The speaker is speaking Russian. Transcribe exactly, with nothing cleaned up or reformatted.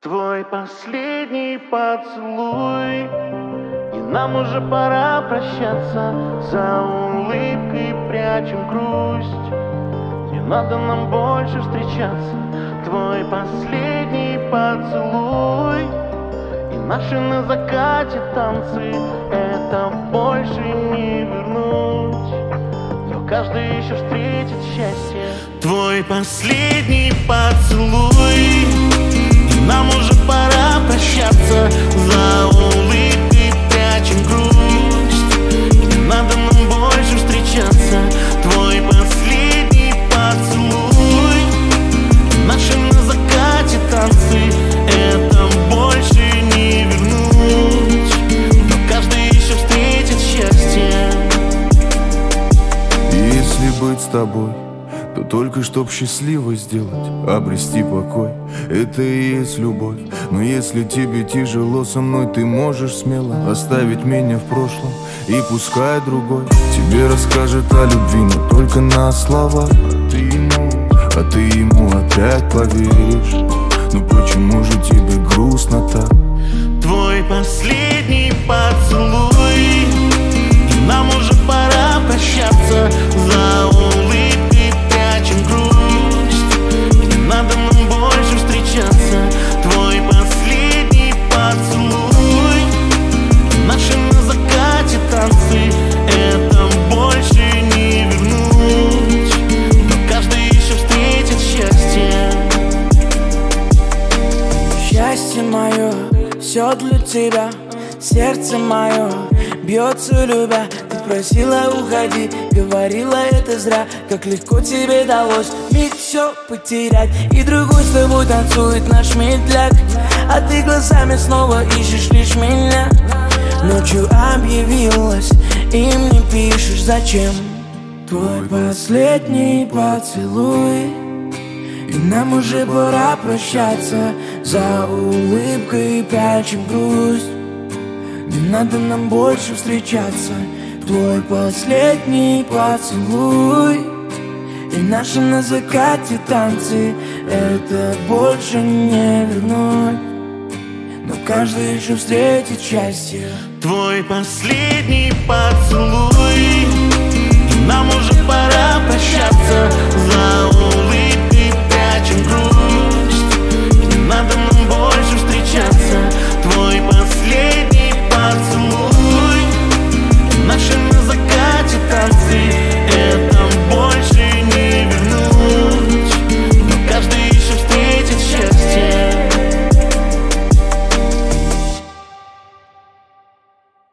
Твой последний поцелуй, и нам уже пора прощаться. За улыбкой прячем грусть, не надо нам больше встречаться. Твой последний поцелуй и наши на закате танцы, это больше не вернуть, но каждый еще встретит счастье. Твой последний поцелуй, нам уже пора прощаться. За улыбкой прячем грусть, не надо нам больше встречаться. Твой последний поцелуй, наши на закате танцы, это больше не вернуть, но каждый еще встретит счастье. Если быть с тобой, то только чтоб счастливо сделать, обрести покой. Это и есть любовь. Но если тебе тяжело со мной, ты можешь смело оставить меня в прошлом, и пускай другой тебе расскажет о любви, но только на слова. Ты ему, а ты ему опять поверишь. Ну почему же тебе грустно так? Твой последний поцелуй, и нам уже пора прощаться. За улыбкой прячем грусть, не надо нам больше встречаться. Твой последний поцелуй, наши на закате танцы, это больше не вернуть, но каждый еще встретит счастье. Счастье мое, все для тебя, сердце мое бьется любя. Ты просила уходи, говорила это зря. Как легко тебе далось миг все потерять, и другой с тобой танцует наш медляк, а ты глазами снова ищешь лишь меня. Ночью объявилась и мне пишешь зачем. Твой последний поцелуй, и нам уже пора прощаться. За улыбкой прячем грусть, не надо нам больше встречаться. Твой последний поцелуй и наши на закате танцы, это больше не вернуть, но каждый еще встретит счастье. Твой последний поцелуй, и нам уже пора прощаться. За